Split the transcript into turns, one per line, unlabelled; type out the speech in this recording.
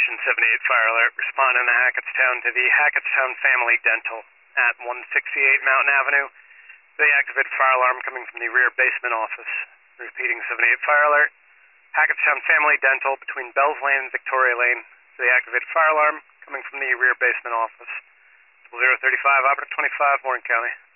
Station 78 fire alert. Responding to Hackettstown to the Hackettstown Family Dental at 168 Mountain Avenue. They activated fire alarm coming from the rear basement office. Repeating 78 fire alert. Hackettstown Family Dental between Bells Lane and Victoria Lane. They activated fire alarm coming from the rear basement office. 035 Operative 25, Warren County.